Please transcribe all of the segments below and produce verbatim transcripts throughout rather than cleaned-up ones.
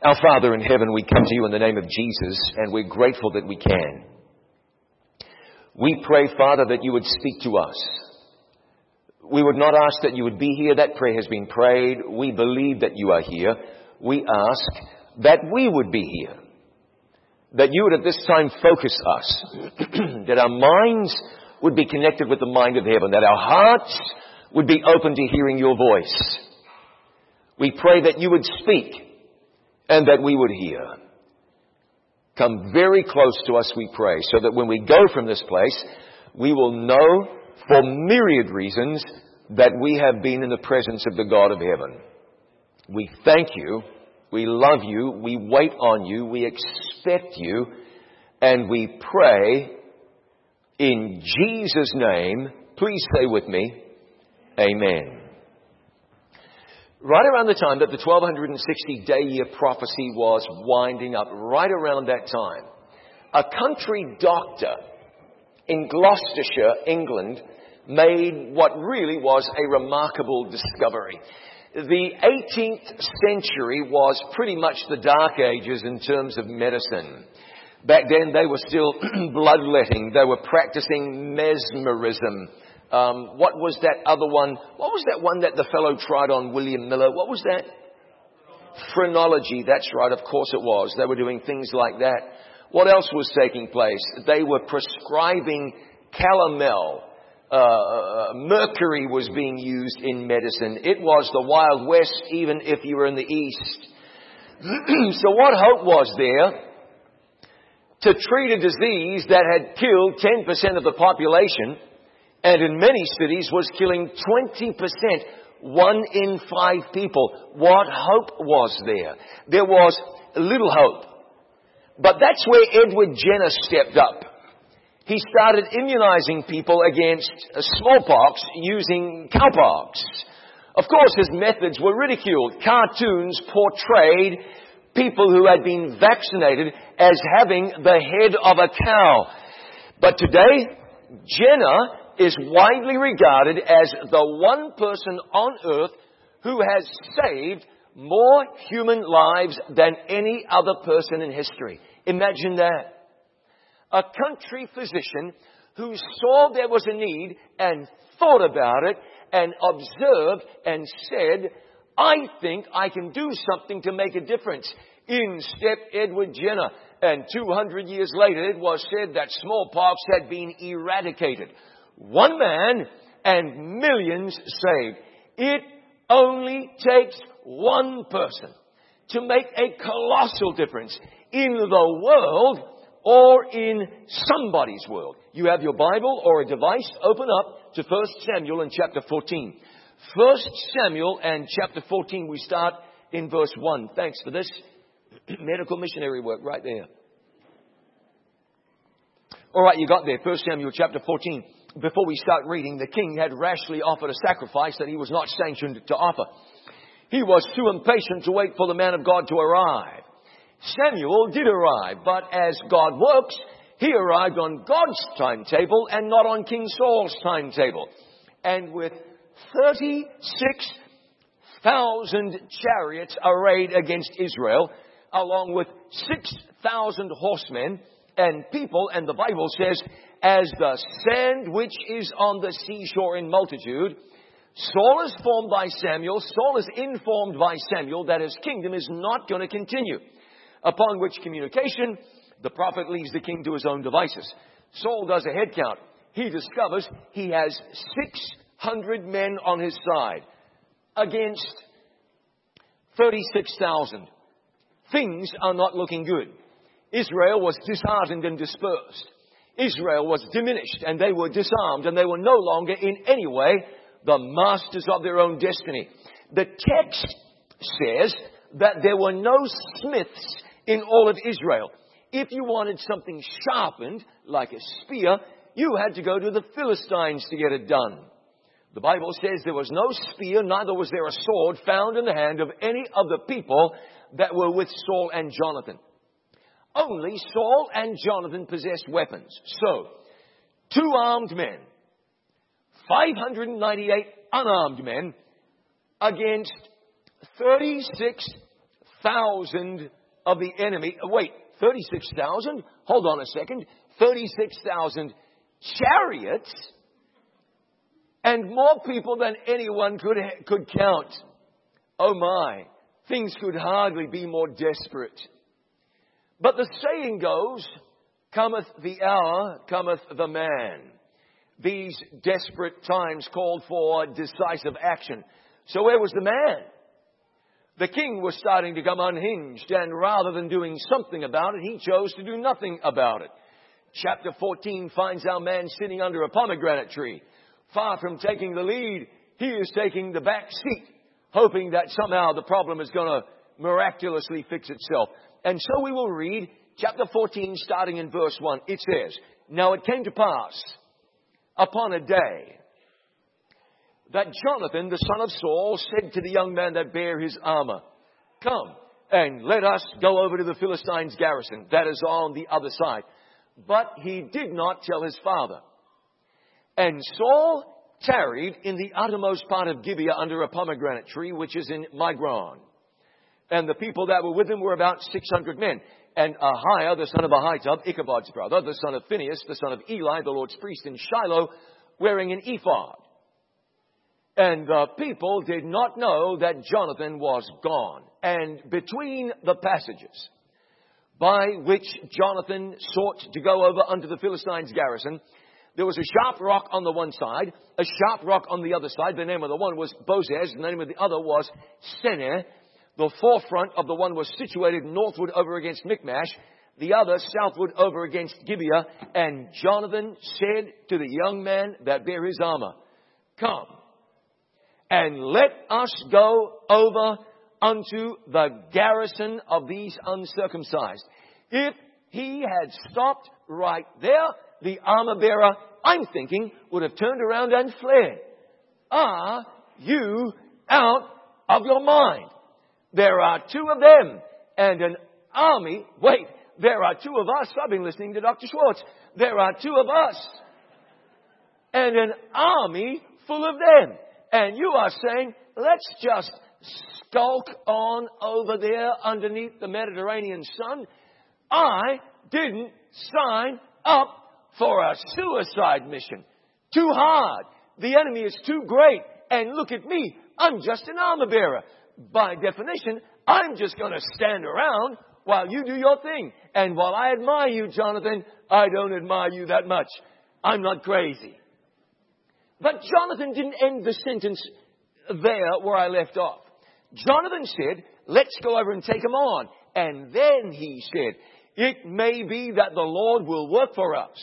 Our Father in heaven, we come to you in the name of Jesus, and we're grateful that we can. We pray, Father, that you would speak to us. We would not ask that you would be here. That prayer has been prayed. We believe that you are here. We ask that we would be here. That you would at this time focus us. That our minds would be connected with the mind of heaven. That our hearts would be open to hearing your voice. We pray that you would speak and that we would hear. Come very close to us, we pray, so that when we go from this place, we will know for myriad reasons that we have been in the presence of the God of heaven. We thank you, we love you, we wait on you, we expect you, and we pray in Jesus' name. Please say with me, Amen. Right around the time that the twelve sixty day year prophecy was winding up, right around that time, a country doctor in Gloucestershire, England, made what really was a remarkable discovery. The eighteenth century was pretty much the Dark Ages in terms of medicine. Back then they were still bloodletting. They were practicing mesmerism. Um, what was that other one? What was that one that the fellow tried on William Miller? What was that? Phrenology. That's right. Of course it was. They were doing things like that. What else was taking place? They were prescribing calomel. Uh, mercury was being used in medicine. It was the Wild West, even if you were in the East. So what hope was there to treat a disease that had killed ten percent of the population, and in many cities was killing twenty percent, one in five people? What hope was there? There was little hope. But that's where Edward Jenner stepped up. He started immunizing people against smallpox using cowpox. Of course, his methods were ridiculed. Cartoons portrayed people who had been vaccinated as having the head of a cow. But today, Jenner is widely regarded as the one person on earth who has saved more human lives than any other person in history. Imagine that. A country physician who saw there was a need and thought about it and observed and said, I think I can do something to make a difference. In stepped Edward Jenner. And two hundred years later, it was said that smallpox had been eradicated. One man and millions saved. It only takes one person to make a colossal difference in the world or in somebody's world. You have your Bible or a device, open up to First Samuel and chapter fourteen. First Samuel and chapter fourteen, we start in verse one. Thanks for this. Medical missionary work right there. All right, you got there. First Samuel chapter fourteen. Before we start reading, the king had rashly offered a sacrifice that he was not sanctioned to offer. He was too impatient to wait for the man of God to arrive. Samuel did arrive, but as God works, he arrived on God's timetable and not on King Saul's timetable. And with thirty-six thousand chariots arrayed against Israel, along with six thousand horsemen and people, and the Bible says, as the sand which is on the seashore in multitude, Saul is formed by Samuel, Saul is informed by Samuel that his kingdom is not going to continue. Upon which communication, the prophet leaves the king to his own devices. Saul does a head count. He discovers he has six hundred men on his side against thirty-six thousand. Things are not looking good. Israel was disheartened and dispersed. Israel was diminished and they were disarmed and they were no longer in any way the masters of their own destiny. The text says that there were no smiths in all of Israel. If you wanted something sharpened, like a spear, you had to go to the Philistines to get it done. The Bible says there was no spear, neither was there a sword found in the hand of any of the people that were with Saul and Jonathan. Only Saul and Jonathan possessed weapons. So, two armed men, five hundred ninety-eight unarmed men against thirty-six thousand of the enemy. Wait, thirty-six thousand? Hold on a second. thirty-six thousand chariots and more people than anyone could, could count. Oh my, things could hardly be more desperate. But the saying goes, cometh the hour, cometh the man. These desperate times called for decisive action. So where was the man? The king was starting to come unhinged, and rather than doing something about it, he chose to do nothing about it. Chapter fourteen finds our man sitting under a pomegranate tree. Far from taking the lead, he is taking the back seat, hoping that somehow the problem is going to miraculously fix itself. And so we will read chapter fourteen, starting in verse one. It says, Now it came to pass upon a day that Jonathan, the son of Saul, said to the young man that bare his armor, Come, and let us go over to the Philistines' garrison that is on the other side. But he did not tell his father. And Saul tarried in the uttermost part of Gibeah under a pomegranate tree, which is in Migron. And the people that were with him were about six hundred men. And Ahiah, the son of Ahitub, Ichabod's brother, the son of Phinehas, the son of Eli, the Lord's priest in Shiloh, wearing an ephod. And the people did not know that Jonathan was gone. And between the passages by which Jonathan sought to go over unto the Philistines' garrison, there was a sharp rock on the one side, a sharp rock on the other side. The name of the one was Bozez, the name of the other was Seneh. The forefront of the one was situated northward over against Michmash, the other southward over against Gibeah. And Jonathan said to the young man that bare his armor, Come, and let us go over unto the garrison of these uncircumcised. If he had stopped right there, the armor bearer, I'm thinking, would have turned around and fled. Are you out of your mind? There are two of them and an army. Wait, there are two of us. I've been listening to Doctor Schwartz. There are two of us and an army full of them. And you are saying, let's just skulk on over there underneath the Mediterranean sun. I didn't sign up for a suicide mission. Too hard. The enemy is too great. And look at me. I'm just an armor bearer. By definition, I'm just going to stand around while you do your thing. And while I admire you, Jonathan, I don't admire you that much. I'm not crazy. But Jonathan didn't end the sentence there where I left off. Jonathan said, let's go over and take him on. And then he said, it may be that the Lord will work for us.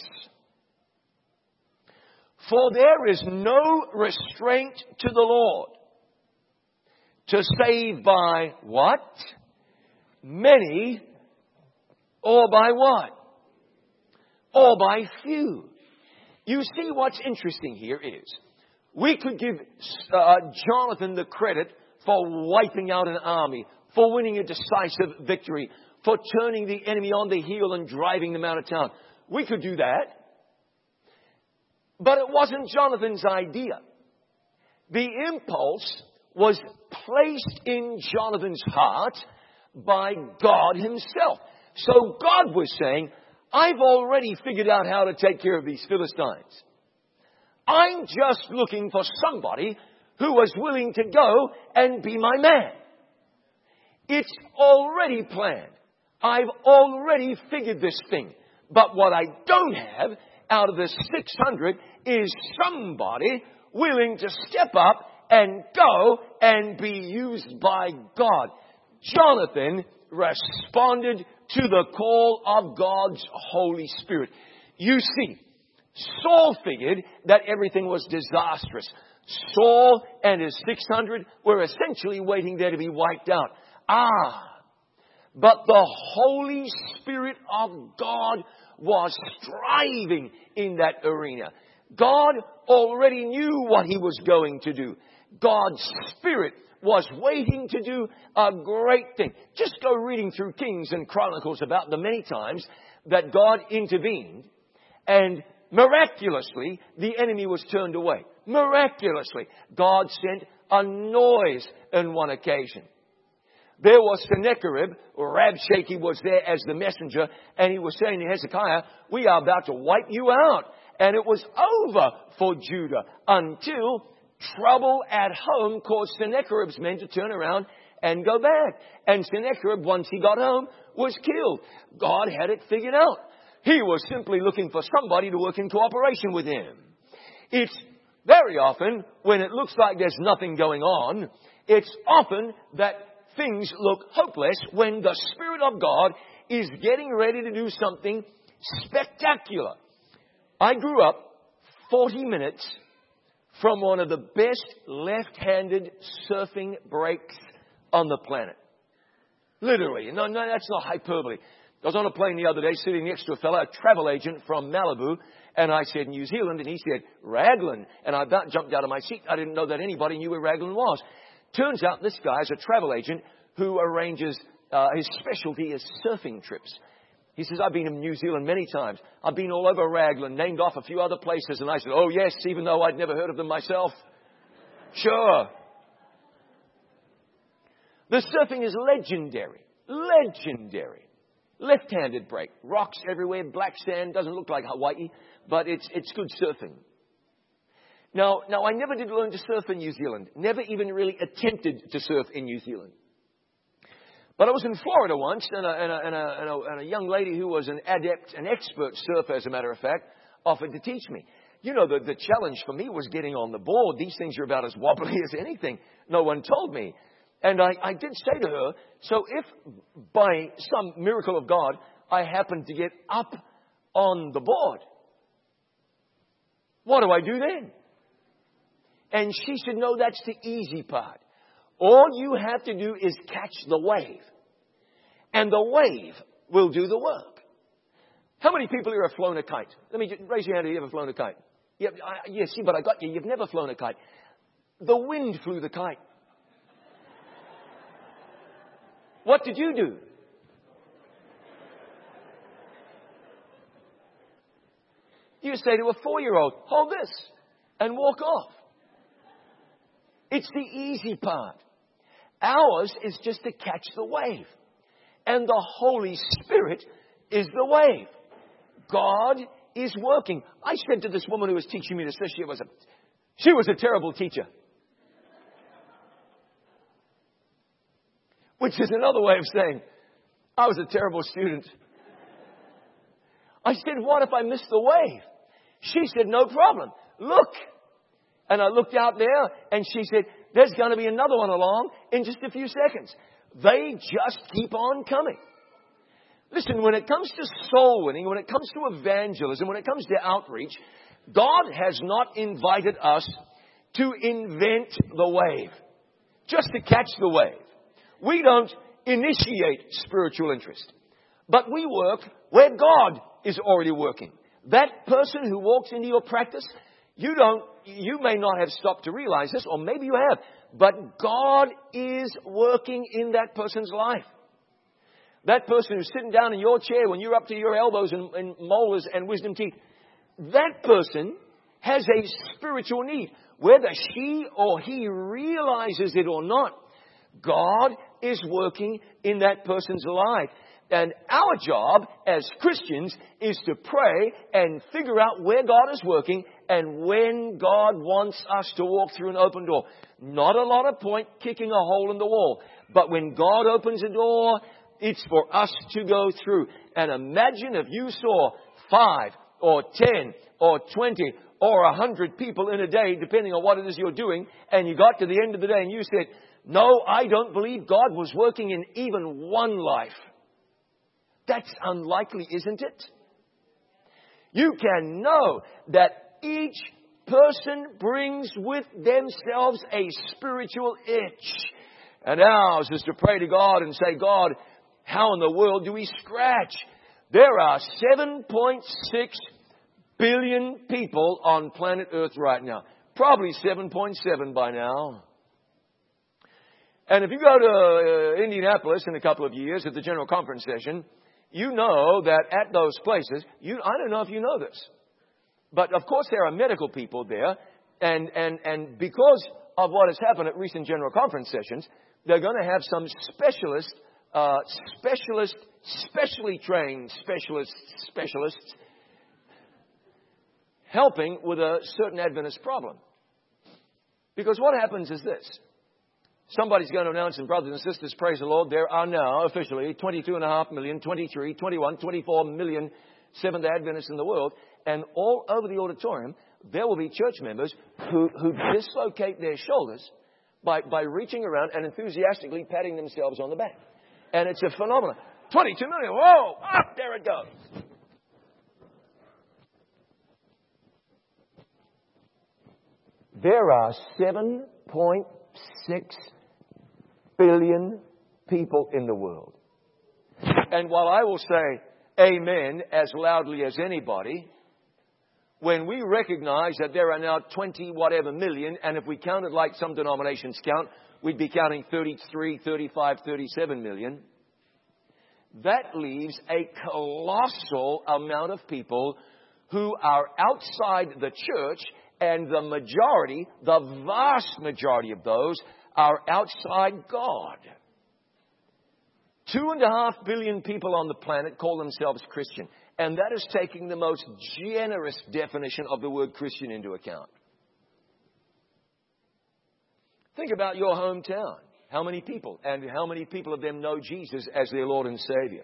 For there is no restraint to the Lord to save by what? Many, or by what? Or by few. You see, what's interesting here is, we could give uh, Jonathan the credit for wiping out an army, for winning a decisive victory, for turning the enemy on the heel and driving them out of town. We could do that. But it wasn't Jonathan's idea. The impulse was placed in Jonathan's heart by God himself. So God was saying, I've already figured out how to take care of these Philistines. I'm just looking for somebody who was willing to go and be my man. It's already planned. I've already figured this thing. But what I don't have out of the six hundred is somebody willing to step up and go and be used by God. Jonathan responded to the call of God's Holy Spirit. You see, Saul figured that everything was disastrous. Saul and his six hundred were essentially waiting there to be wiped out. Ah, but the Holy Spirit of God was striving in that arena. God already knew what he was going to do. God's Spirit was waiting to do a great thing. Just go reading through Kings and Chronicles about the many times that God intervened and miraculously the enemy was turned away. Miraculously, God sent a noise on one occasion. there was Sennacherib, Rabshakeh was there as the messenger, and he was saying to Hezekiah, we are about to wipe you out. And it was over for Judah until trouble at home caused Sennacherib's men to turn around and go back. And Sennacherib, once he got home, was killed. God had it figured out. He was simply looking for somebody to work in cooperation with him. It's very often, when it looks like there's nothing going on, it's often that things look hopeless when the Spirit of God is getting ready to do something spectacular. I grew up forty minutes from one of the best left-handed surfing breaks on the planet. Literally. No, no, that's not hyperbole. I was on a plane the other day sitting next to a fellow, a travel agent from Malibu, and I said New Zealand, and he said Raglan. And I about jumped out of my seat. I didn't know that anybody knew where Raglan was. Turns out this guy is a travel agent who arranges, uh, his specialty is surfing trips. He says, I've been in New Zealand many times. I've been all over Raglan, named off a few other places. And I said, oh yes, even though I'd never heard of them myself. Sure. The surfing is legendary. Legendary. Left-handed break. Rocks everywhere, black sand. Doesn't look like Hawaii, but it's, it's good surfing. Now, now, I never did learn to surf in New Zealand. Never even really attempted to surf in New Zealand. But I was in Florida once, and a, and a, and a, and a, and a young lady who was an adept, an expert surfer, as a matter of fact, offered to teach me. You know, the, the challenge for me was getting on the board. These things are about as wobbly as anything. No one told me. And I, I did say to her, so if by some miracle of God, I happen to get up on the board, what do I do then? And she said, no, that's the easy part. All you have to do is catch the wave. And the wave will do the work. How many people here have flown a kite? Let me just, raise your hand if you ever flown a kite. Yeah, I, yeah, see, but I got you. You've never flown a kite. The wind flew the kite. What did you do? You say to a four-year-old, hold this, and walk off. It's the easy part. Ours is just to catch the wave. And the Holy Spirit is the wave. God is working. I said to this woman who was teaching me this, she was a, she was a terrible teacher. Which is another way of saying, I was a terrible student. I said, what if I missed the wave? She said, no problem. Look. And I looked out there and she said, there's going to be another one along in just a few seconds. They just keep on coming. Listen, when it comes to soul winning, when it comes to evangelism, when it comes to outreach, God has not invited us to invent the wave, just to catch the wave. We don't initiate spiritual interest, but we work where God is already working. That person who walks into your practice, you don't, you may not have stopped to realize this, or maybe you have, but God is working in that person's life. That person who's sitting down in your chair when you're up to your elbows in, in molars and wisdom teeth, that person has a spiritual need. Whether she or he realizes it or not, God is working in that person's life. And our job as Christians is to pray and figure out where God is working and when God wants us to walk through an open door. Not a lot of point kicking a hole in the wall. But when God opens a door, it's for us to go through. And imagine if you saw five or ten or twenty or a hundred people in a day, depending on what it is you're doing, and you got to the end of the day and you said, no, I don't believe God was working in even one life. That's unlikely, isn't it? You can know that each person brings with themselves a spiritual itch. And ours is to pray to God and say, God, how in the world do we scratch? There are seven point six billion people on planet Earth right now. Probably seven point seven by now. And if you go to uh, Indianapolis in a couple of years at the General Conference session, you know that at those places, you, I don't know if you know this, but of course there are medical people there, and, and, and because of what has happened at recent General Conference sessions, they're going to have some specialist, uh, specialist, specially trained specialists, specialists helping with a certain Adventist problem. Because what happens is this. Somebody's going to announce, and brothers and sisters, praise the Lord, there are now officially twenty-two point five million, twenty-three, twenty-one, twenty-four million Seventh-day Adventists in the world. And all over the auditorium, there will be church members who, who dislocate their shoulders by, by reaching around and enthusiastically patting themselves on the back. And it's a phenomenon. twenty-two million, whoa, up there it goes. There are seven point six billion people in the world. And while I will say amen as loudly as anybody, when we recognize that there are now twenty whatever million, and if we counted like some denominations count, we'd be counting thirty-three, thirty-five, thirty-seven million. That leaves a colossal amount of people who are outside the church, and the majority, the vast majority of those, are outside God. Two and a half billion people on the planet call themselves Christian. And that is taking the most generous definition of the word Christian into account. Think about your hometown. How many people? And how many people of them know Jesus as their Lord and Savior?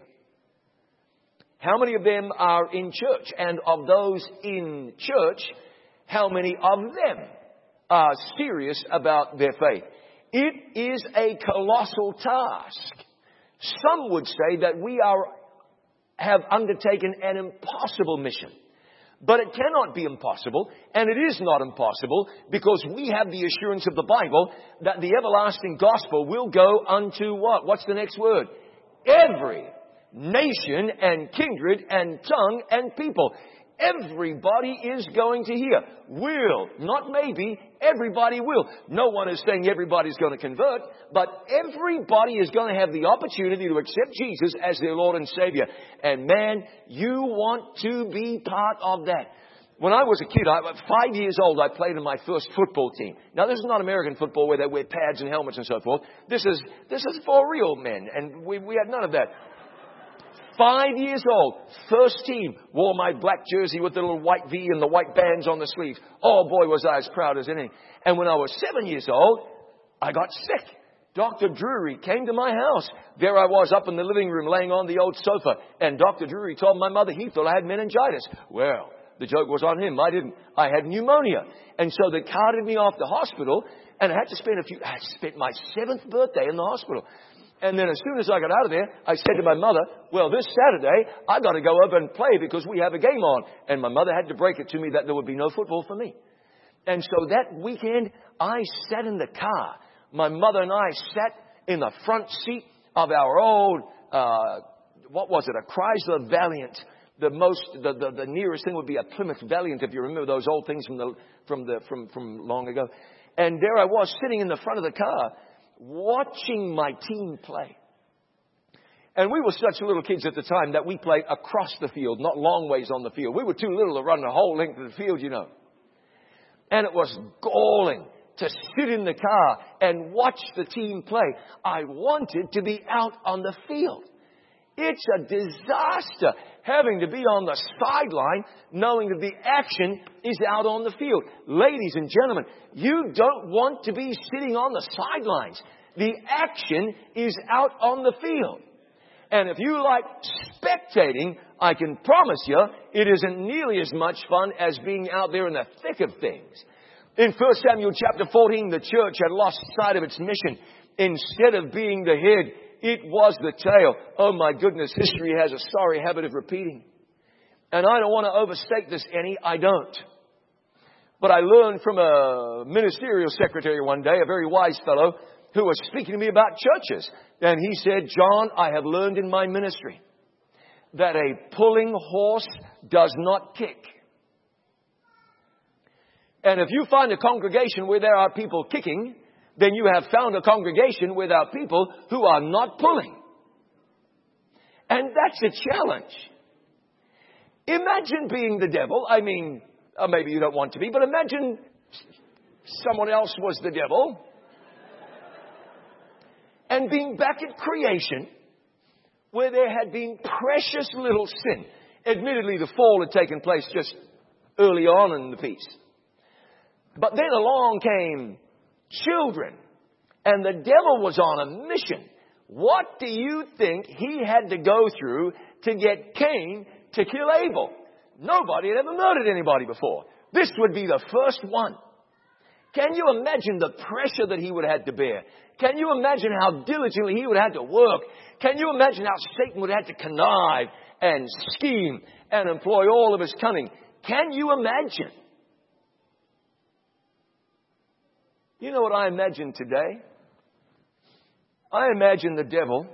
How many of them are in church? And of those in church, how many of them are serious about their faith? It is a colossal task. Some would say that we are have undertaken an impossible mission. But it cannot be impossible, and it is not impossible, because we have the assurance of the Bible that the everlasting gospel will go unto what? What's the next word? Every nation and kindred and tongue and people. Everybody is going to hear. Will, not maybe, everybody will. No one is saying everybody's going to convert, but everybody is going to have the opportunity to accept Jesus as their Lord and Savior. And man, you want to be part of that. When I was a kid, I was five years old, I played in my first football team. Now, this is not American football where they wear pads and helmets and so forth. This is, this is for real men, and we, we had none of that. Five years old, first team, wore my black jersey with the little white V and the white bands on the sleeves. Oh boy, was I as proud as anything. And when I was seven years old, I got sick. Doctor Drury came to my house. There I was up in the living room laying on the old sofa. And Doctor Drury told my mother he thought I had meningitis. Well, the joke was on him. I didn't. I had pneumonia. And so they carted me off to hospital, and I had to spend a few, I spent my seventh birthday in the hospital. And then as soon as I got out of there, I said to my mother, well, this Saturday, I've got to go up and play because we have a game on. And my mother had to break it to me that there would be no football for me. And so that weekend, I sat in the car. My mother and I sat in the front seat of our old, uh, what was it, a Chrysler Valiant. The most, the, the, the nearest thing would be a Plymouth Valiant, if you remember those old things from the, from the, from, from long ago. And there I was sitting in the front of the car, watching my team play. And we were such little kids at the time that we played across the field, not long ways on the field. We were too little to run the whole length of the field, you know. And it was galling to sit in the car and watch the team play. I wanted to be out on the field. It's a disaster having to be on the sideline knowing that the action is out on the field. Ladies and gentlemen, you don't want to be sitting on the sidelines. The action is out on the field. And if you like spectating, I can promise you it isn't nearly as much fun as being out there in the thick of things. In First Samuel chapter fourteen, the church had lost sight of its mission. Instead of being the head, it was the tail. Oh my goodness, history has a sorry habit of repeating. And I don't want to overstate this any, I don't. But I learned from a ministerial secretary one day, a very wise fellow, who was speaking to me about churches. And he said, John, I have learned in my ministry that a pulling horse does not kick. And if you find a congregation where there are people kicking, then you have found a congregation where there are people who are not pulling. And that's a challenge. Imagine being the devil. I mean, uh, maybe you don't want to be, but imagine someone else was the devil. and being back at creation where there had been precious little sin. Admittedly, the fall had taken place just early on in the piece. But then along came children, and the devil was on a mission. What do you think he had to go through to get Cain to kill Abel? Nobody had ever murdered anybody before. This would be the first one. Can you imagine the pressure that he would have had to bear? Can you imagine how diligently he would have had to work? Can you imagine how Satan would have had to connive and scheme and employ all of his cunning? Can you imagine? You know what I imagine today? I imagine the devil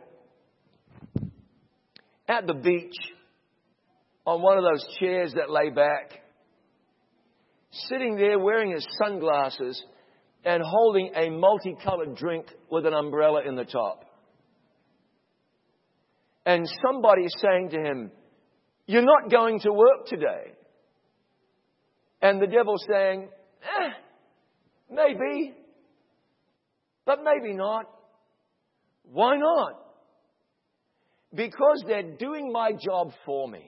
at the beach on one of those chairs that lay back, sitting there wearing his sunglasses and holding a multicolored drink with an umbrella in the top. And somebody is saying to him, "You're not going to work today." And the devil's saying, eh, maybe, but maybe not. Why not? Because they're doing my job for me.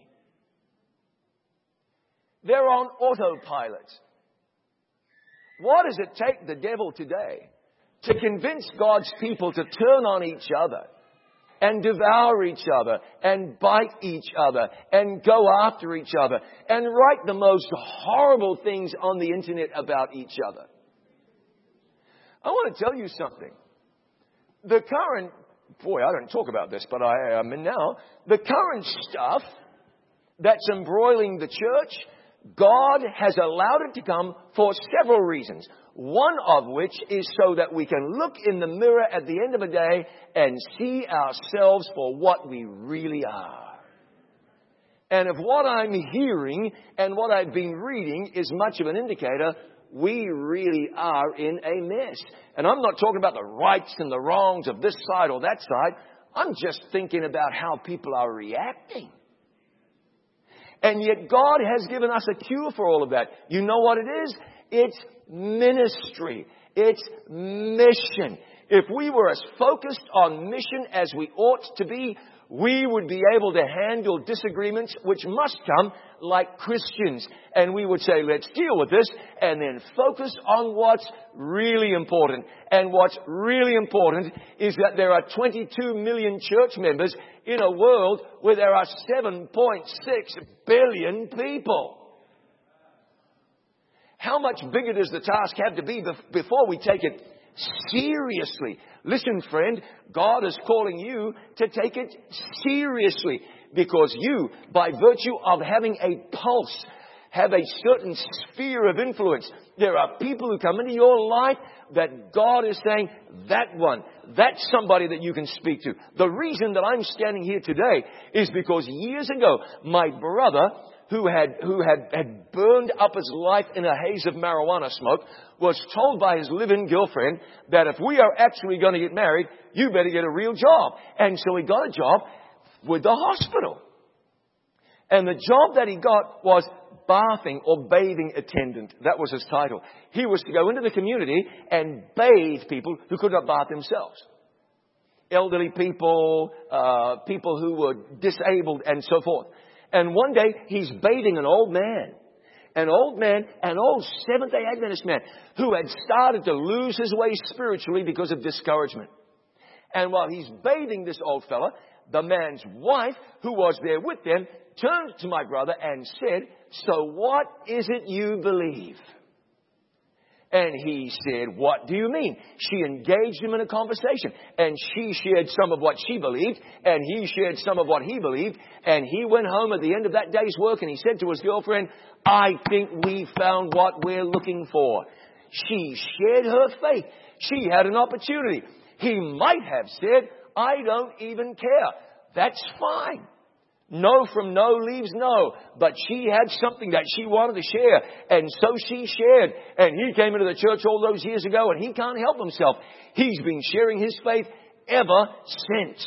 They're on autopilot. What does it take the devil today to convince God's people to turn on each other and devour each other and bite each other and go after each other and write the most horrible things on the internet about each other? I want to tell you something. The current, boy, I don't talk about this, but I am now. The current stuff that's embroiling the church, God has allowed it to come for several reasons. One of which is so that we can look in the mirror at the end of a day and see ourselves for what we really are. And if what I'm hearing and what I've been reading is much of an indicator, we really are in a mess. And I'm not talking about the rights and the wrongs of this side or that side. I'm just thinking about how people are reacting. And yet God has given us a cure for all of that. You know what it is? It's ministry. It's mission. If we were as focused on mission as we ought to be, we would be able to handle disagreements which must come like Christians. And we would say, let's deal with this and then focus on what's really important. And what's really important is that there are twenty-two million church members in a world where there are seven point six billion people. How much bigger does the task have to be before we take it seriously? Listen, friend, God is calling you to take it seriously because you, by virtue of having a pulse, have a certain sphere of influence. There are people who come into your life that God is saying, that one, that's somebody that you can speak to. The reason that I'm standing here today is because years ago, my brother, who had who had, had burned up his life in a haze of marijuana smoke, was told by his live-in girlfriend that if we are actually going to get married, you better get a real job. And so he got a job with the hospital. And the job that he got was bathing or bathing attendant. That was his title. He was to go into the community and bathe people who could not bath themselves. Elderly people, uh, people who were disabled and so forth. And one day, he's bathing an old man. An old man, an old Seventh-day Adventist man, who had started to lose his way spiritually because of discouragement. And while he's bathing this old fella, the man's wife, who was there with them, turned to my brother and said, "So what is it you believe?" And he said, "What do you mean?" She engaged him in a conversation. And she shared some of what she believed. And he shared some of what he believed. And he went home at the end of that day's work and he said to his girlfriend, "I think we found what we're looking for." She shared her faith. She had an opportunity. He might have said, "I don't even care." That's fine. No from no leaves no. But she had something that she wanted to share. And so she shared. And he came into the church all those years ago and he can't help himself. He's been sharing his faith ever since.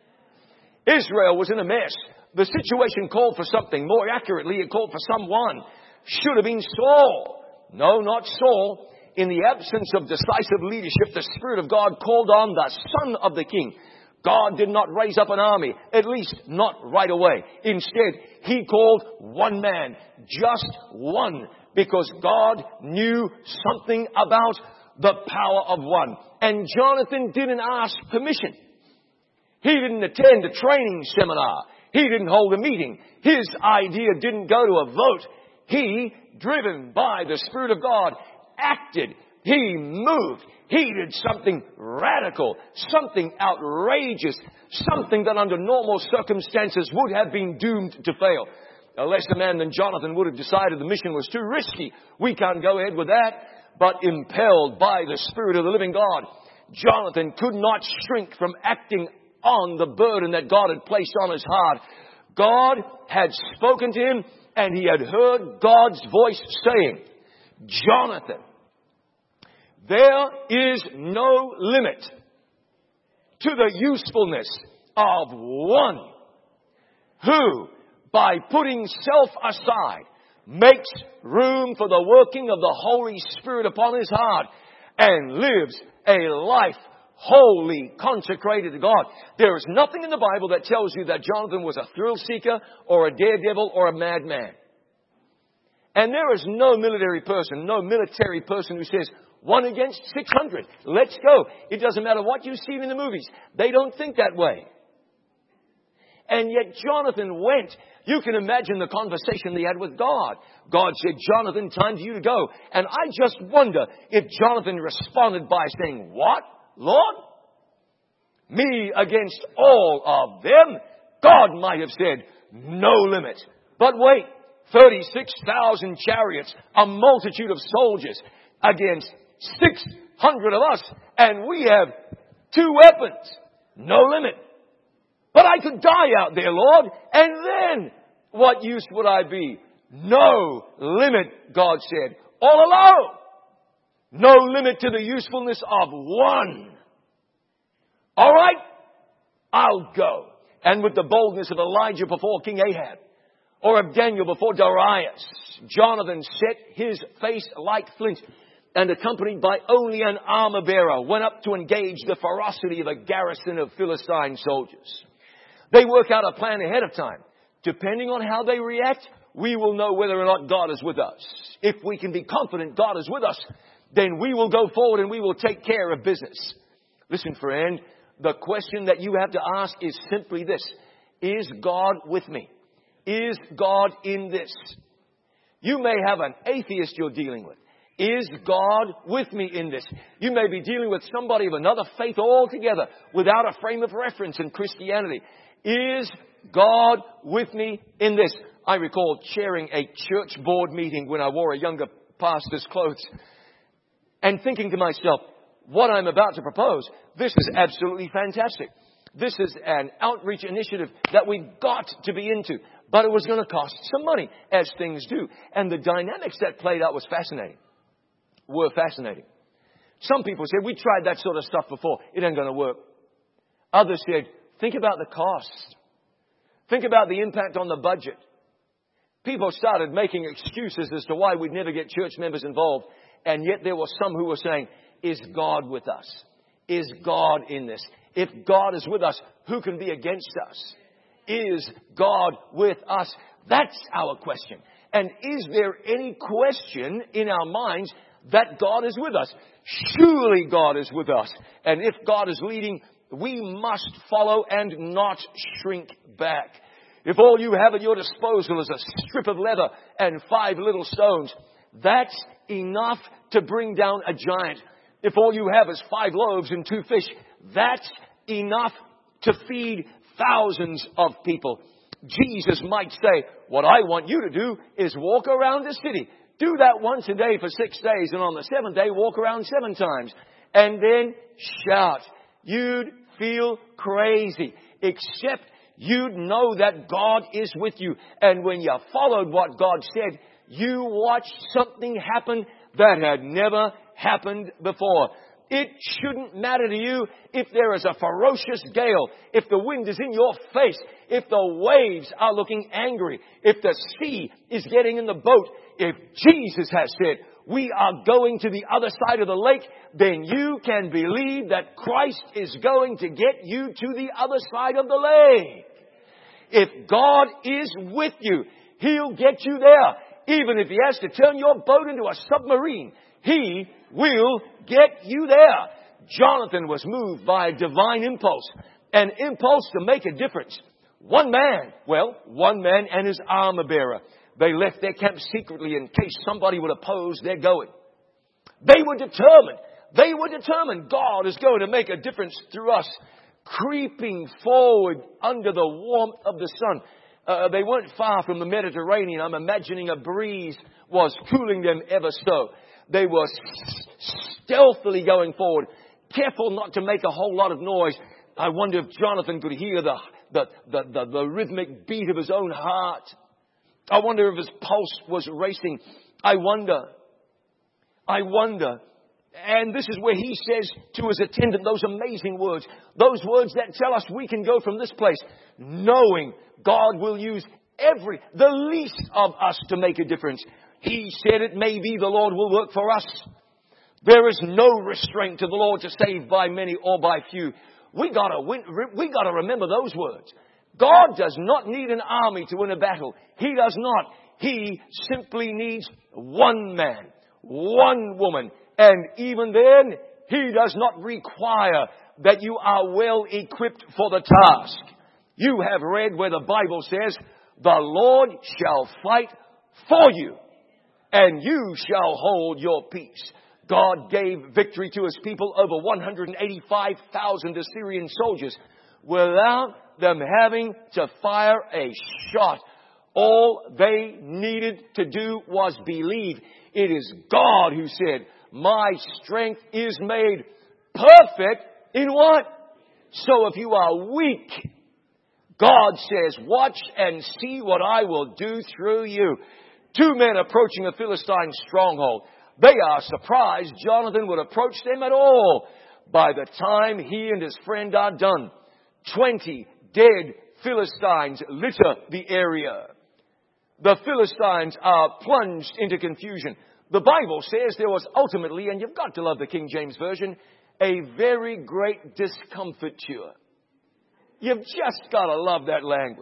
Israel was in a mess. The situation called for something. More accurately, it called for someone. Should have been Saul. No, not Saul. in the absence of decisive leadership, the Spirit of God called on the son of the king. God did not raise up an army, at least not right away. Instead, He called one man, just one, because God knew something about the power of one. And Jonathan didn't ask permission. He didn't attend a training seminar. He didn't hold a meeting. His idea didn't go to a vote. He, driven by the Spirit of God, acted. He moved. He did something radical, something outrageous, something that under normal circumstances would have been doomed to fail. A lesser man than Jonathan would have decided the mission was too risky. We can't go ahead with that. But impelled by the Spirit of the living God, Jonathan could not shrink from acting on the burden that God had placed on his heart. God had spoken to him, and he had heard God's voice saying, Jonathan, there is no limit to the usefulness of one who, by putting self aside, makes room for the working of the Holy Spirit upon his heart and lives a life wholly consecrated to God. There is nothing in the Bible that tells you that Jonathan was a thrill seeker or a daredevil or a madman. And there is no military person, no military person who says, one against six hundred. Let's go. It doesn't matter what you've seen in the movies. They don't think that way. And yet Jonathan went. You can imagine the conversation they had with God. God said, Jonathan, time for you to go. And I just wonder if Jonathan responded by saying, what, Lord? Me against all of them? God might have said, no limit. But wait, thirty-six thousand chariots, a multitude of soldiers against six hundred of us. And we have two weapons. No limit. But I could die out there, Lord. And then what use would I be? No limit, God said. All alone. No limit to the usefulness of one. All right, I'll go. And with the boldness of Elijah before King Ahab, or of Daniel before Darius, Jonathan set his face like flint, and accompanied by only an armor bearer, went up to engage the ferocity of a garrison of Philistine soldiers. They work out a plan ahead of time. Depending on how they react, we will know whether or not God is with us. If we can be confident God is with us, then we will go forward and we will take care of business. Listen, friend, the question that you have to ask is simply this. Is God with me? Is God in this? You may have an atheist you're dealing with. Is God with me in this? You may be dealing with somebody of another faith altogether without a frame of reference in Christianity. Is God with me in this? I recall chairing a church board meeting when I wore a younger pastor's clothes and thinking to myself, what I'm about to propose, this is absolutely fantastic. This is an outreach initiative that we've got to be into. But it was going to cost some money, as things do. And the dynamics that played out was fascinating. Were fascinating. Some people said, we tried that sort of stuff before. It ain't going to work. Others said, think about the cost. Think about the impact on the budget. People started making excuses as to why we'd never get church members involved. And yet there were some who were saying, is God with us? Is God in this? If God is with us, who can be against us? Is God with us? That's our question. And is there any question in our minds that God is with us? Surely God is with us. And if God is leading, we must follow and not shrink back. If all you have at your disposal is a strip of leather and five little stones, that's enough to bring down a giant. If all you have is five loaves and two fish, that's enough to feed thousands of people. Jesus might say, what I want you to do is walk around the city. Do that once a day for six days, and on the seventh day, walk around seven times. And then shout. You'd feel crazy, except you'd know that God is with you. And when you followed what God said, you watched something happen that had never happened before. It shouldn't matter to you if there is a ferocious gale, if the wind is in your face, if the waves are looking angry, if the sea is getting in the boat. If Jesus has said, we are going to the other side of the lake, then you can believe that Christ is going to get you to the other side of the lake. If God is with you, He'll get you there. Even if He has to turn your boat into a submarine, He will get you there. Jonathan was moved by a divine impulse, an impulse to make a difference. One man, well, one man and his armor bearer, they left their camp secretly in case somebody would oppose their going. They were determined. They were determined God is going to make a difference through us, creeping forward under the warmth of the sun. Uh, they weren't far from the Mediterranean. I'm imagining a breeze was cooling them ever so. They were stealthily going forward, careful not to make a whole lot of noise. I wonder if Jonathan could hear the, the, the, the, the rhythmic beat of his own heart. I wonder if his pulse was racing. I wonder. I wonder. And this is where he says to his attendant those amazing words. Those words that tell us we can go from this place knowing God will use every, the least of us to make a difference. He said it may be the Lord will work for us. There is no restraint to the Lord to save by many or by few. We gotta win, we gotta remember those words. God does not need an army to win a battle. He does not. He simply needs one man, one woman. And even then, He does not require that you are well equipped for the task. You have read where the Bible says, the Lord shall fight for you, and you shall hold your peace. God gave victory to His people over one hundred eighty-five thousand Assyrian soldiers without them having to fire a shot. All they needed to do was believe. It is God who said, my strength is made perfect in what? So if you are weak, God says, watch and see what I will do through you. Two men approaching a Philistine stronghold. They are surprised Jonathan would approach them at all. By the time he and his friend are done, twenty dead Philistines litter the area. The Philistines are plunged into confusion. The Bible says there was ultimately, and you've got to love the King James Version, a very great discomfiture. You've just got to love that language.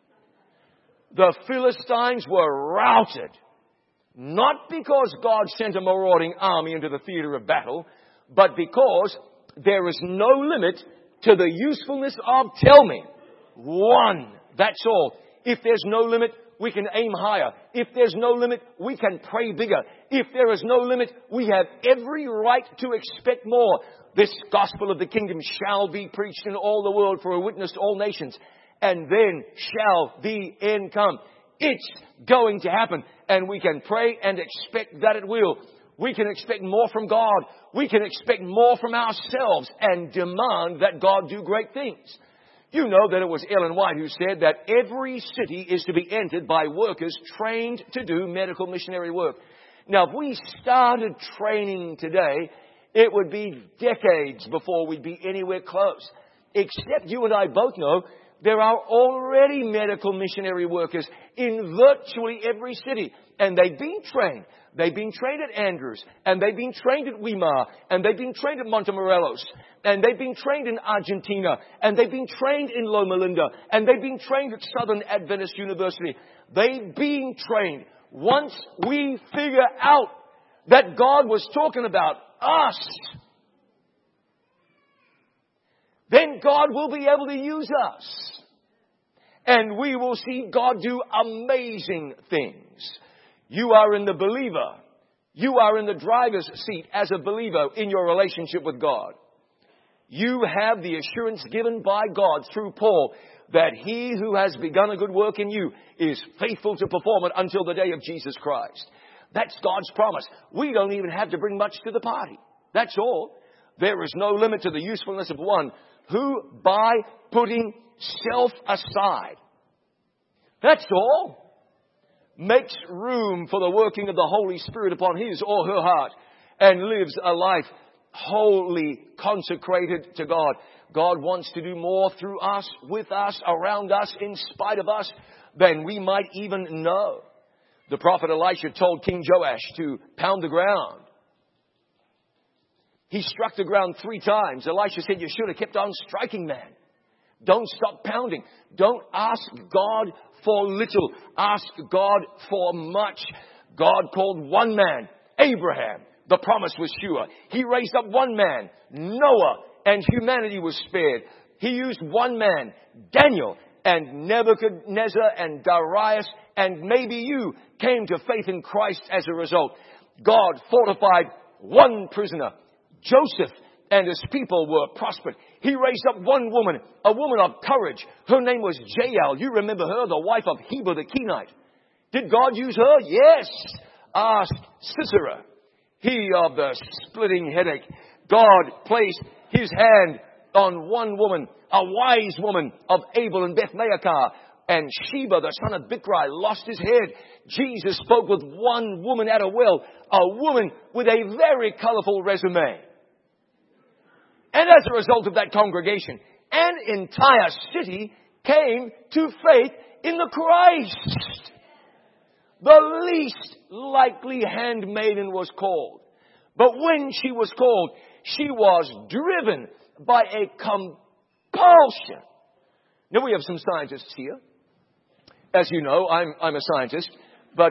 The Philistines were routed. Not because God sent a marauding army into the theater of battle, but because there is no limit to the usefulness of, tell me, one. That's all. If there's no limit, we can aim higher. If there's no limit, we can pray bigger. If there is no limit, we have every right to expect more. This gospel of the kingdom shall be preached in all the world for a witness to all nations. And then shall the end come. It's going to happen. And we can pray and expect that it will. We can expect more from God. We can expect more from ourselves and demand that God do great things. You know that it was Ellen White who said that every city is to be entered by workers trained to do medical missionary work. Now, if we started training today, it would be decades before we'd be anywhere close. Except you and I both know there are already medical missionary workers in virtually every city. And they've been trained. They've been trained at Andrews. And they've been trained at Weimar. And they've been trained at Montemorelos. And they've been trained in Argentina. And they've been trained in Loma Linda. And they've been trained at Southern Adventist University. They've been trained. Once we figure out that God was talking about us, then God will be able to use us. And we will see God do amazing things. You are in the believer. You are in the driver's seat as a believer in your relationship with God. You have the assurance given by God through Paul that He who has begun a good work in you is faithful to perform it until the day of Jesus Christ. That's God's promise. We don't even have to bring much to the party. That's all. There is no limit to the usefulness of one who, by putting self aside, that's all, makes room for the working of the Holy Spirit upon his or her heart and lives a life wholly consecrated to God. God wants to do more through us, with us, around us, in spite of us, than we might even know. The prophet Elisha told King Joash to pound the ground. He struck the ground three times. Elisha said, you should have kept on striking, man. Don't stop pounding. Don't ask God for little. Ask God for much. God called one man, Abraham. The promise was sure. He raised up one man, Noah, and humanity was spared. He used one man, Daniel, and Nebuchadnezzar and Darius, and maybe you came to faith in Christ as a result. God fortified one prisoner, Joseph, and his people were prospered. He raised up one woman, a woman of courage. Her name was Jael. You remember her, the wife of Heber the Kenite. Did God use her? Yes. Ask Sisera, he of the splitting headache. God placed his hand on one woman, a wise woman of Abel and Beth Maachah. And Sheba, the son of Bichri, lost his head. Jesus spoke with one woman at a well, a woman with a very colorful resume. And as a result of that congregation, an entire city came to faith in the Christ. The least likely handmaiden was called. But when she was called, she was driven by a compulsion. Now we have some scientists here. As you know, I'm, I'm a scientist, but,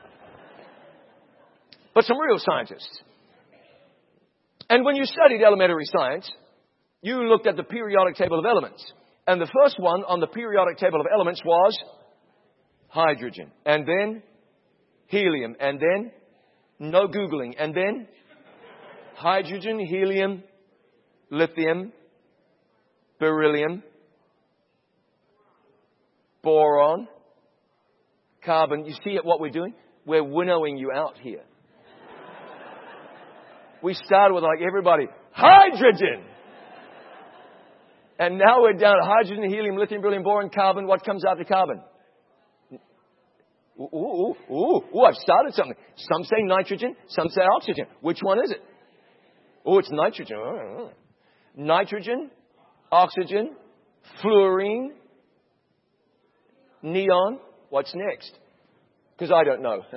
but some real scientists. And when you studied elementary science, you looked at the periodic table of elements. And the first one on the periodic table of elements was hydrogen. And then helium. And then no Googling. And then hydrogen, helium, lithium, beryllium, boron, carbon. You see what we're doing? We're winnowing you out here. We started with like everybody, hydrogen. And now we're down to hydrogen, helium, lithium, beryllium, boron, carbon. What comes after carbon? Ooh, ooh, ooh, ooh, I've started something. Some say nitrogen, some say oxygen. Which one is it? Oh, it's nitrogen. Nitrogen, oxygen, fluorine, neon. What's next? Because I don't know.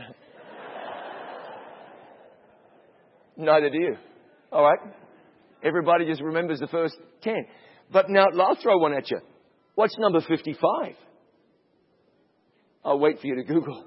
Neither do you. All right. Everybody just remembers the first ten. But now I'll throw one at you. What's number fifty-five? I'll wait for you to Google.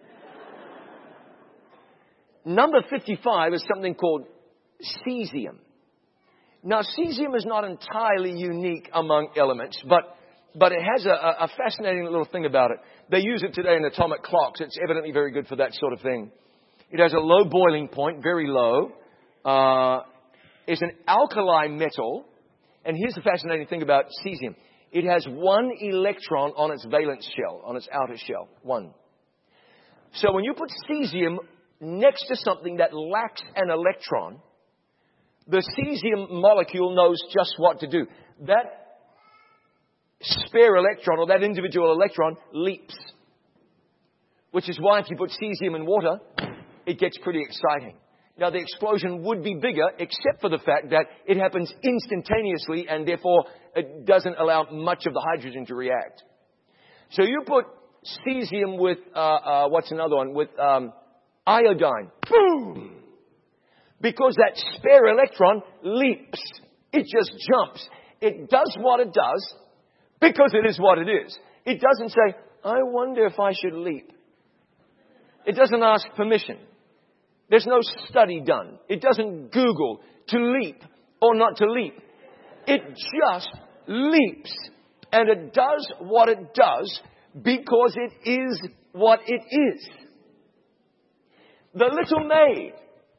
Number fifty-five is something called cesium. Now, cesium is not entirely unique among elements, but but it has a, a fascinating little thing about it. They use it today in atomic clocks. It's evidently very good for that sort of thing. It has a low boiling point, very low. Uh, it's an alkali metal. And here's the fascinating thing about cesium. It has one electron on its valence shell, on its outer shell. One. So when you put cesium next to something that lacks an electron, the cesium molecule knows just what to do. That spare electron, or that individual electron, leaps. Which is why if you put cesium in water, it gets pretty exciting. Now, the explosion would be bigger, except for the fact that it happens instantaneously, and therefore it doesn't allow much of the hydrogen to react. So you put cesium with, uh, uh, what's another one, with um, iodine. Boom! Because that spare electron leaps. It just jumps. It does what it does because it is what it is. It doesn't say, I wonder if I should leap. It doesn't ask permission. There's no study done. It doesn't Google to leap or not to leap. It just leaps. And it does what it does because it is what it is. The little maid,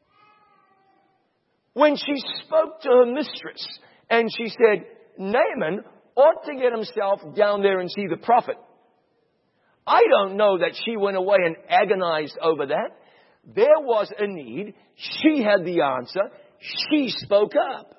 when she spoke to her mistress and she said, Naaman ought to get himself down there and see the prophet. I don't know that she went away and agonized over that. There was a need. She had the answer. She spoke up.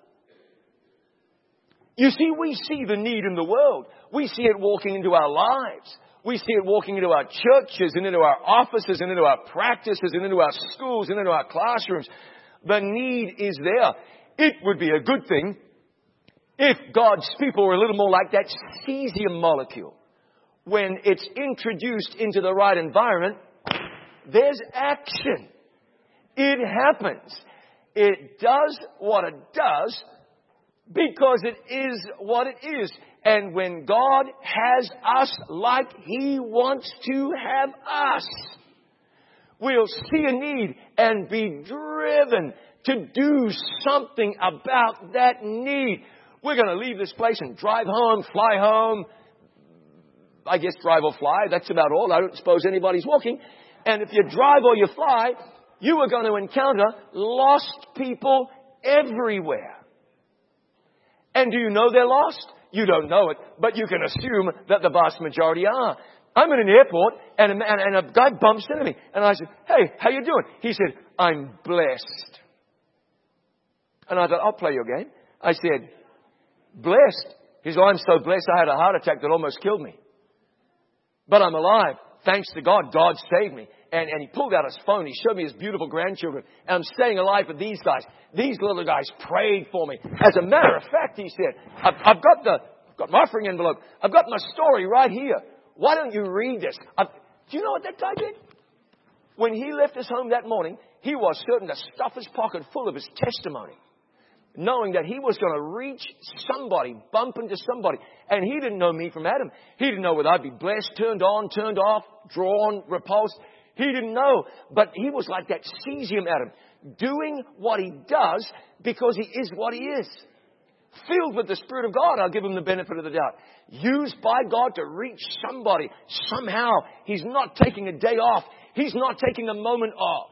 You see, we see the need in the world. We see it walking into our lives. We see it walking into our churches and into our offices and into our practices and into our schools and into our classrooms. The need is there. It would be a good thing if God's people were a little more like that cesium molecule. When it's introduced into the right environment, There's action. It happens. It does what it does because it is what it is. And when God has us like He wants to have us, we'll see a need and be driven to do something about that need. We're going to leave this place and drive home, fly home. I guess drive or fly, that's about all. I don't suppose anybody's walking. And if you drive or you fly, you are going to encounter lost people everywhere. And do you know they're lost? You don't know it, but you can assume that the vast majority are. I'm in an airport and a, man, and a guy bumps into me. And I said, hey, how you doing? He said, I'm blessed. And I thought, I'll play your game. I said, blessed? He said, oh, I'm so blessed I had a heart attack that almost killed me. But I'm alive. Thanks to God. God saved me. And, and he pulled out his phone. He showed me his beautiful grandchildren. And I'm staying alive with these guys. These little guys prayed for me. As a matter of fact, he said, I've, I've got the got my offering envelope. I've got my story right here. Why don't you read this? I've, do you know what that guy did? When he left his home that morning, he was certain to stuff his pocket full of his testimony, knowing that he was going to reach somebody, bump into somebody. And he didn't know me from Adam. He didn't know whether I'd be blessed, turned on, turned off, drawn, repulsed. He didn't know. But he was like that cesium Adam, doing what he does because he is what he is. Filled with the Spirit of God, I'll give him the benefit of the doubt. Used by God to reach somebody. Somehow, he's not taking a day off. He's not taking a moment off.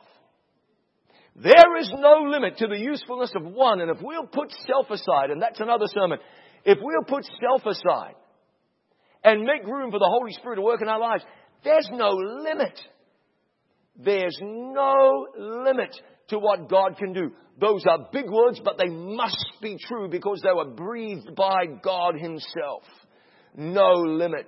There is no limit to the usefulness of one. And if we'll put self aside, and that's another sermon, if we'll put self aside and make room for the Holy Spirit to work in our lives, there's no limit. There's no limit to what God can do. Those are big words, but they must be true because they were breathed by God Himself. No limit.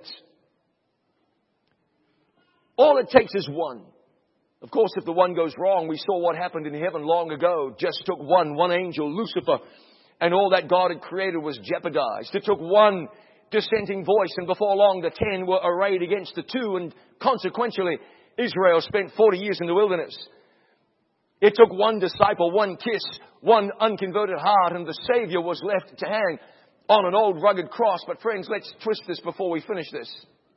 All it takes is one. Of course, if the one goes wrong, we saw what happened in heaven long ago. Just took one, one angel, Lucifer, and all that God had created was jeopardized. It took one dissenting voice, and before long the ten were arrayed against the two, and consequentially Israel spent forty years in the wilderness. It took one disciple, one kiss, one unconverted heart, and the Savior was left to hang on an old rugged cross. But friends, let's twist this before we finish this.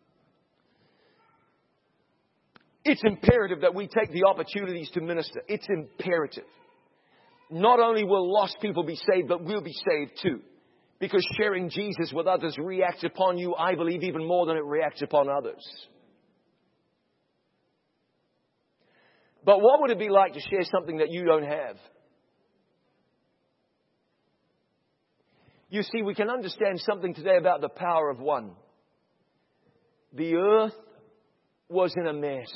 It's imperative that we take the opportunities to minister. It's imperative. Not only will lost people be saved, but we'll be saved too. Because sharing Jesus with others reacts upon you, I believe, even more than it reacts upon others. But what would it be like to share something that you don't have? You see, we can understand something today about the power of one. The earth was in a mess.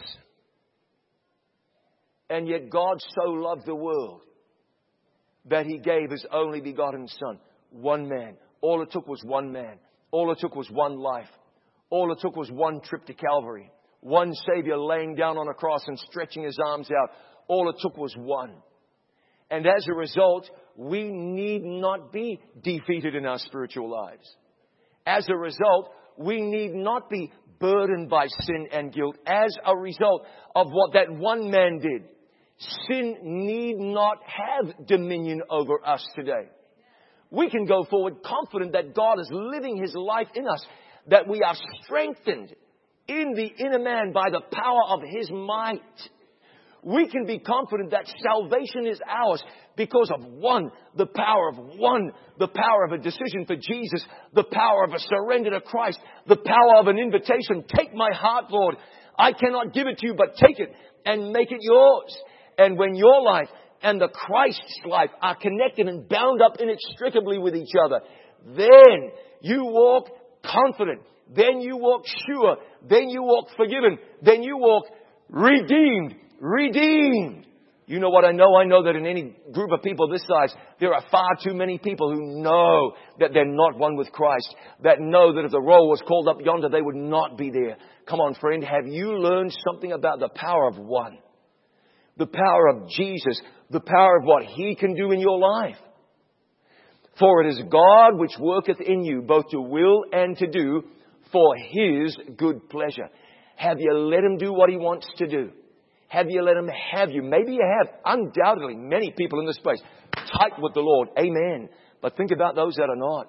And yet God so loved the world that He gave His only begotten Son. One man. All it took was one man. All it took was one life. All it took was one trip to Calvary. One Savior laying down on a cross and stretching His arms out. All it took was one. And as a result, we need not be defeated in our spiritual lives. As a result, we need not be burdened by sin and guilt. As a result of what that one man did, sin need not have dominion over us today. We can go forward confident that God is living His life in us, that we are strengthened in the inner man by the power of His might. We can be confident that salvation is ours because of one, the power of one, the power of a decision for Jesus, the power of a surrender to Christ, the power of an invitation. Take my heart, Lord. I cannot give it to you, but take it and make it yours. And when your life and the Christ's life are connected and bound up inextricably with each other, then you walk confident. Then you walk sure. Then you walk forgiven. Then you walk redeemed. Redeemed. You know what I know? I know that in any group of people this size, there are far too many people who know that they're not one with Christ. That know that if the roll was called up yonder, they would not be there. Come on, friend. Have you learned something about the power of one? The power of Jesus. The power of what He can do in your life. For it is God which worketh in you both to will and to do for His good pleasure. Have you let Him do what He wants to do? Have you let Him have you? Maybe you have. Undoubtedly, many people in this place, tight with the Lord. Amen. But think about those that are not.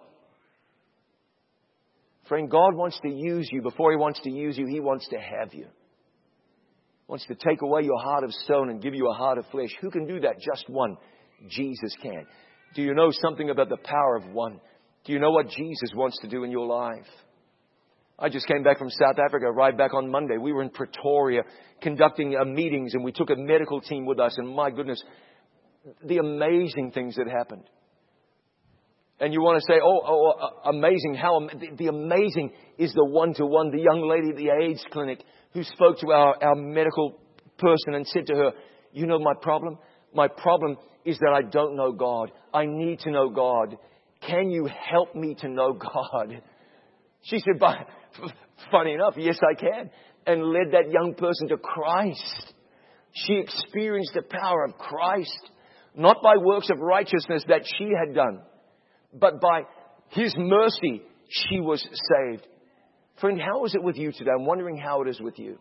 Friend, God wants to use you. Before He wants to use you, He wants to have you. He wants to take away your heart of stone and give you a heart of flesh. Who can do that? Just one. Jesus can. Do you know something about the power of one? Do you know what Jesus wants to do in your life? I just came back from South Africa, right back on Monday. We were in Pretoria conducting uh, meetings, and we took a medical team with us. And my goodness, the amazing things that happened. And you want to say, oh, oh uh, amazing. How the, the amazing is the one-to-one. The young lady at the AIDS clinic who spoke to our, our medical person and said to her, you know my problem? My problem is that I don't know God. I need to know God. Can you help me to know God? She said, but funny enough, yes, I can. And led that young person to Christ. She experienced the power of Christ, not by works of righteousness that she had done, but by His mercy, she was saved. Friend, how is it with you today? I'm wondering how it is with you.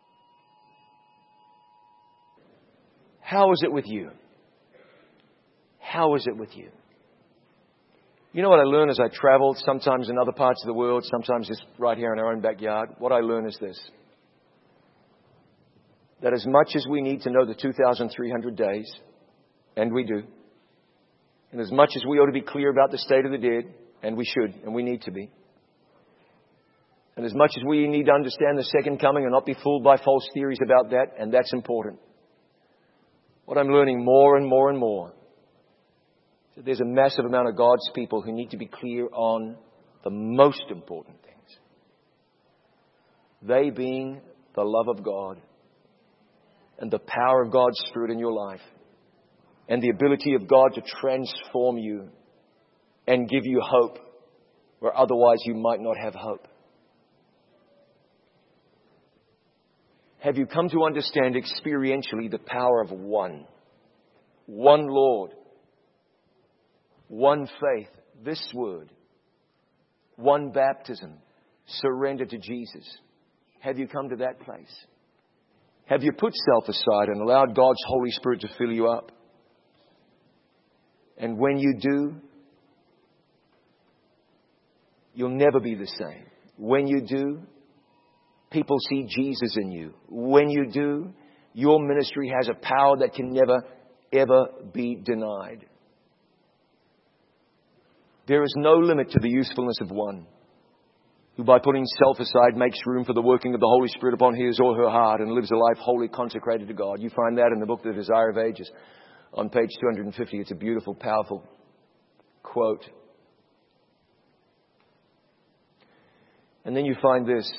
How is it with you? How is it with you? You know what I learn as I travel, sometimes in other parts of the world, sometimes just right here in our own backyard? What I learn is this. That as much as we need to know the two thousand three hundred days, and we do, and as much as we ought to be clear about the state of the dead, and we should, and we need to be, and as much as we need to understand the second coming and not be fooled by false theories about that, and that's important. What I'm learning more and more and more, that there's a massive amount of God's people who need to be clear on the most important things. They being the love of God and the power of God's Spirit in your life and the ability of God to transform you and give you hope where otherwise you might not have hope. Have you come to understand experientially the power of one? One Lord. One faith. This word. One baptism. Surrender to Jesus. Have you come to that place? Have you put self aside and allowed God's Holy Spirit to fill you up? And when you do, you'll never be the same. When you do, people see Jesus in you. When you do, your ministry has a power that can never, ever be denied. There is no limit to the usefulness of one, who by putting self aside makes room for the working of the Holy Spirit upon his or her heart and lives a life wholly consecrated to God. You find that in the book The Desire of Ages on page two hundred fifty. It's a beautiful, powerful quote. And then you find this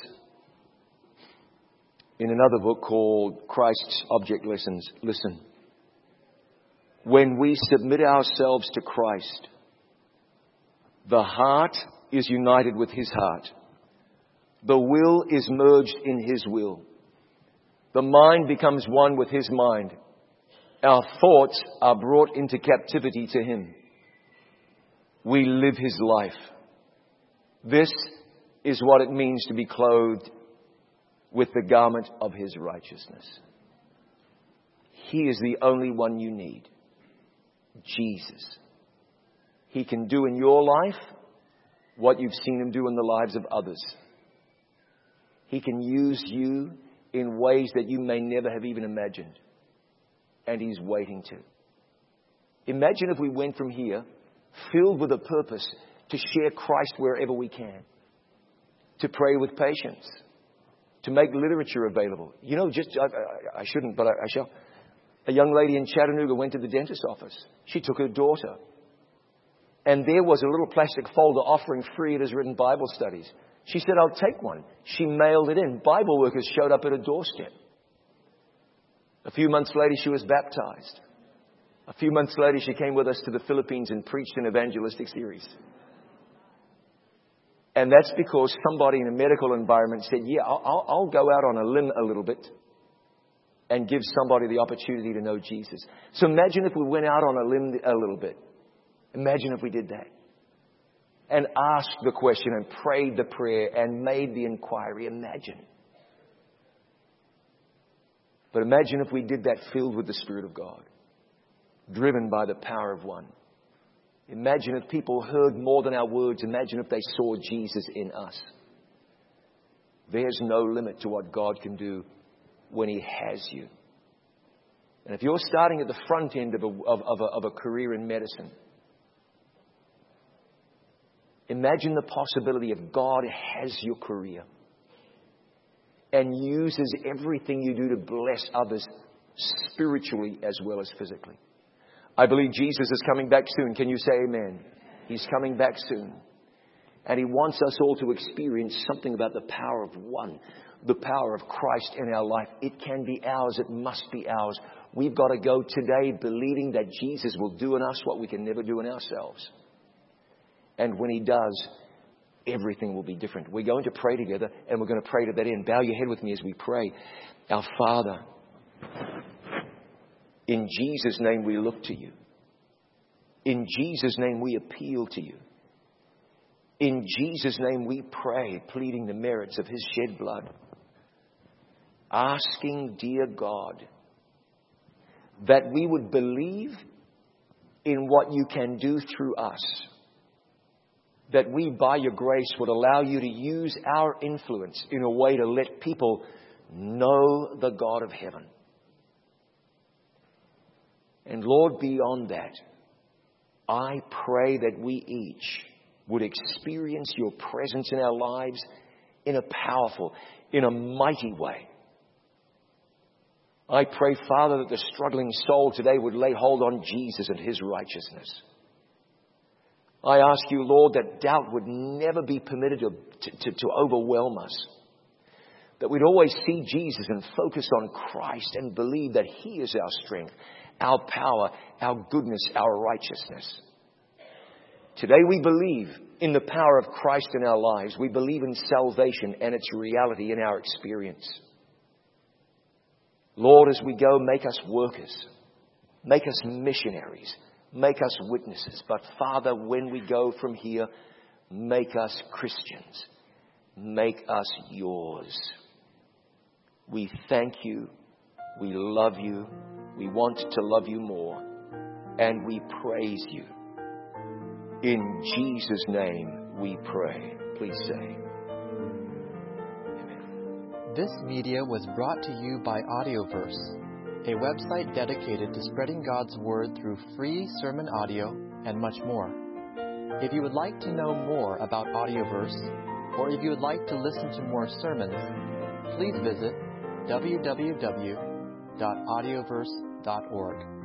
in another book called Christ's Object Lessons. Listen. When we submit ourselves to Christ, the heart is united with His heart. The will is merged in His will. The mind becomes one with His mind. Our thoughts are brought into captivity to Him. We live His life. This is what it means to be clothed with the garment of His righteousness. He is the only one you need. Jesus. He can do in your life what you've seen Him do in the lives of others. He can use you in ways that you may never have even imagined. And He's waiting to. Imagine if we went from here filled with a purpose to share Christ wherever we can. To pray with patience. To make literature available. You know, just, I, I, I shouldn't, but I, I shall. A young lady in Chattanooga went to the dentist's office. She took her daughter. And there was a little plastic folder offering free It Is Written Bible studies. She said, I'll take one. She mailed it in. Bible workers showed up at her doorstep. A few months later, she was baptized. A few months later, she came with us to the Philippines and preached an evangelistic series. And that's because somebody in a medical environment said, yeah, I'll, I'll go out on a limb a little bit and give somebody the opportunity to know Jesus. So imagine if we went out on a limb a little bit. Imagine if we did that. And asked the question and prayed the prayer and made the inquiry. Imagine. But imagine if we did that filled with the Spirit of God, driven by the power of one. Imagine if people heard more than our words. Imagine if they saw Jesus in us. There's no limit to what God can do when He has you. And if you're starting at the front end of a, of, of a, of a career in medicine, imagine the possibility of God has your career and uses everything you do to bless others spiritually as well as physically. I believe Jesus is coming back soon. Can you say amen? He's coming back soon. And He wants us all to experience something about the power of one, the power of Christ in our life. It can be ours. It must be ours. We've got to go today believing that Jesus will do in us what we can never do in ourselves. And when He does, everything will be different. We're going to pray together, and we're going to pray to that end. Bow your head with me as we pray. Our Father, in Jesus' name we look to You. In Jesus' name we appeal to You. In Jesus' name we pray, pleading the merits of His shed blood. Asking, dear God, that we would believe in what You can do through us. That we, by Your grace, would allow You to use our influence in a way to let people know the God of heaven. And Lord, beyond that, I pray that we each would experience Your presence in our lives in a powerful, in a mighty way. I pray, Father, that the struggling soul today would lay hold on Jesus and His righteousness. I ask You, Lord, that doubt would never be permitted to, to, to overwhelm us. That we'd always see Jesus and focus on Christ and believe that He is our strength, our power, our goodness, our righteousness. Today we believe in the power of Christ in our lives. We believe in salvation and its reality in our experience. Lord, as we go, make us workers. Make us missionaries. Make us witnesses. But Father, when we go from here, make us Christians. Make us Yours. We thank You. We love You. We want to love You more. And we praise You. In Jesus' name we pray. Please say. Amen. This media was brought to you by Audioverse, a website dedicated to spreading God's Word through free sermon audio and much more. If you would like to know more about Audioverse, or if you would like to listen to more sermons, please visit w w w dot audioverse dot org.